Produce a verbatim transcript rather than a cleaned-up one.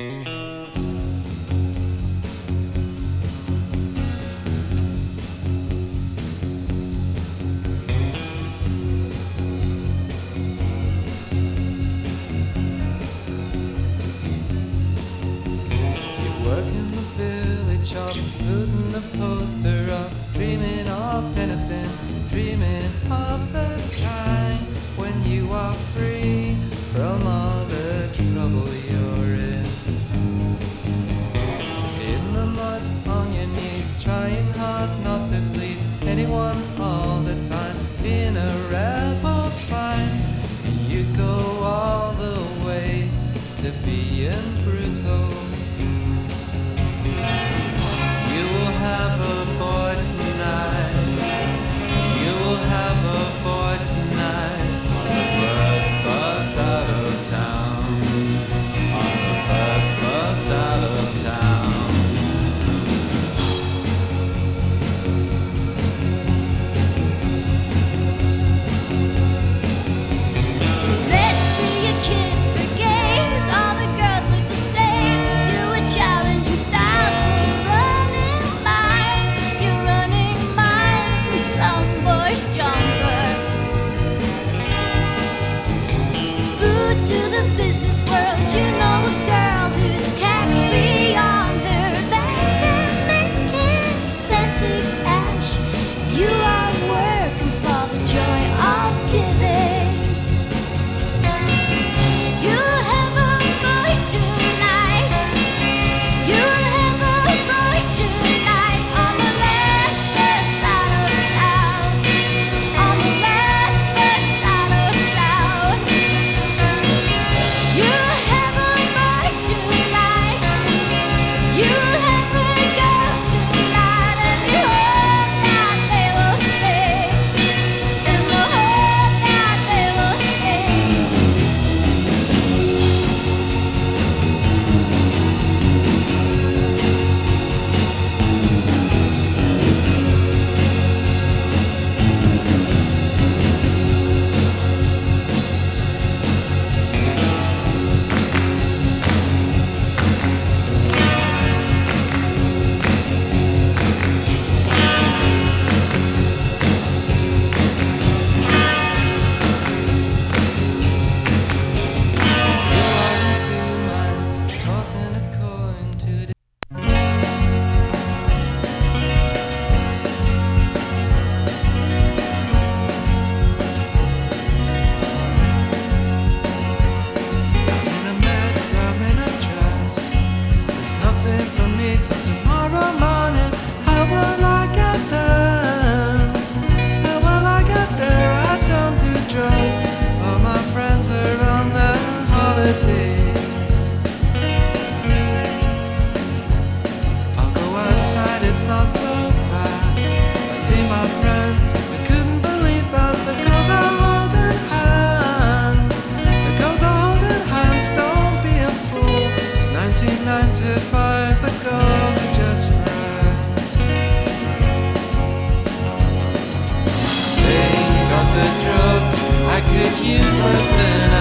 Putting the poster up, dreaming of anything, dreaming of the time when you are free from all the trouble you're in. In the mud, on your knees, trying hard not to please anyone all the time. Being a rebel's fine, you go all the way to being brutal. You will have a boy tonight. You will have a boy tonight on the first bus out of town. On the first bus out of town. So let's see a kid for games. All the girls look the same. You a challenging styles. To the business world, you know a girl who's tax beyond her bank and making plenty cash. You are working for the joy of giving. You'll have a boy tonight. You'll have a boy tonight on the last bus out of town. On the last bus out of town. You'll have a boy tonight. You'll have a girl tonight, and you hope that they will sing. And the hope that they will sing. The girls are just friends. They got the drugs I could use, but then